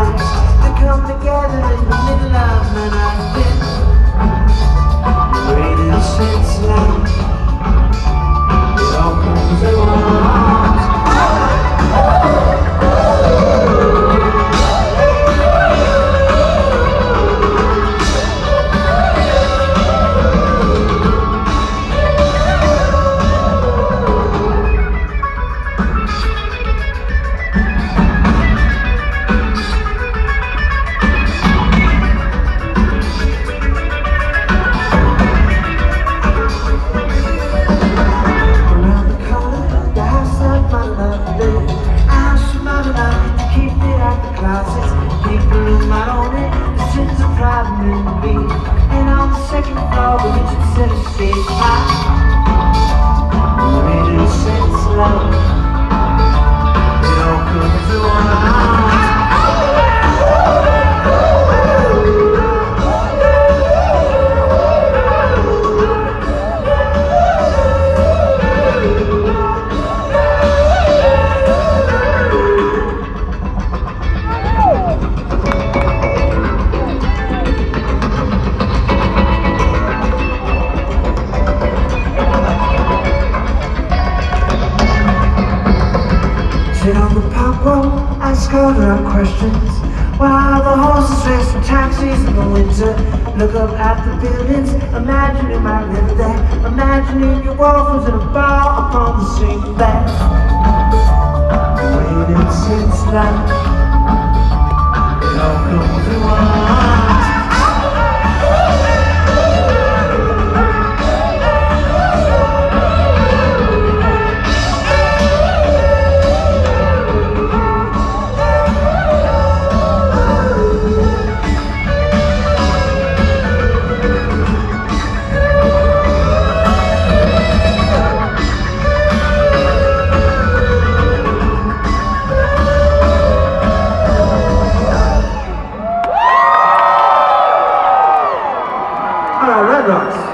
lives that come together in the middle of the night. Waiting since life, it all comes at once. People who might own it, the sins of pride and envy. And on the second floor, the Richard set a stage high. Waiting since love, it all comes to sit on the park road, ask all the right questions, while the horses race for taxis in the winter. Look up at the buildings, imagine you might live there. Imagining your wolf was in a bar upon the same bed. Waiting since life, it all comes at once. Red Rocks.